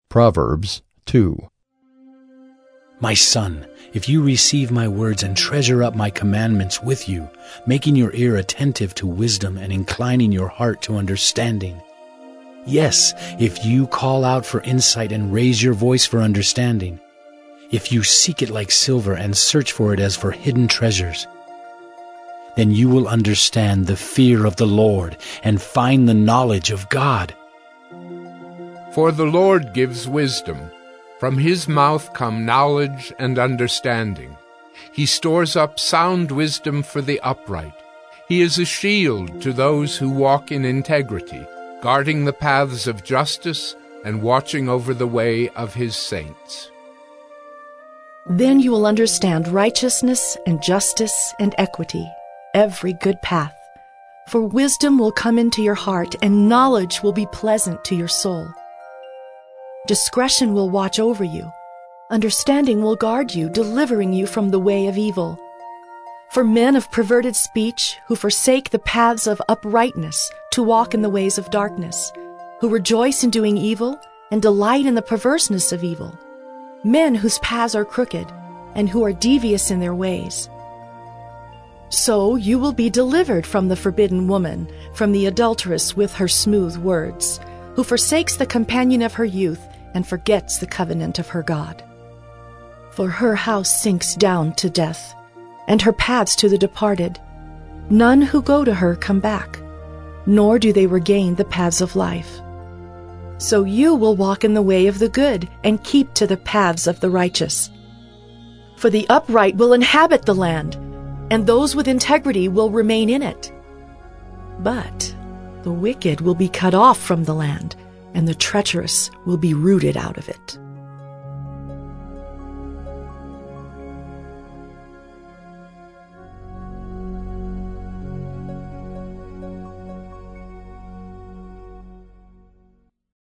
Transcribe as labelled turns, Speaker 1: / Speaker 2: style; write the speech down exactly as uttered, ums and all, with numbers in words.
Speaker 1: Proverbs two.
Speaker 2: My son, if you receive my words and treasure up my commandments with you, making your ear attentive to wisdom and inclining your heart to understanding. Yes, if you call out for insight and raise your voice for understanding, if you seek it like silver and search for it as for hidden treasures, then you will understand the fear of the Lord and find the knowledge of God.
Speaker 3: For the Lord gives wisdom. From his mouth come knowledge and understanding. He stores up sound wisdom for the upright. He is a shield to those who walk in integrity, guarding the paths of justice and watching over the way of his saints.
Speaker 4: Then you will understand righteousness and justice and equity, every good path. For wisdom will come into your heart, and knowledge will be pleasant to your soul. Discretion will watch over you. Understanding will guard you, delivering you from the way of evil. For men of perverted speech, who forsake the paths of uprightness to walk in the ways of darkness, who rejoice in doing evil and delight in the perverseness of evil, men whose paths are crooked and who are devious in their ways. So you will be delivered from the forbidden woman, from the adulteress with her smooth words, who forsakes the companion of her youth and forgets the covenant of her God. For her house sinks down to death, and her paths to the departed. None who go to her come back, nor do they regain the paths of life. So you will walk in the way of the good and keep to the paths of the righteous. For the upright will inhabit the land, and those with integrity will remain in it. But the wicked will be cut off from the land, and the treacherous will be rooted out of it.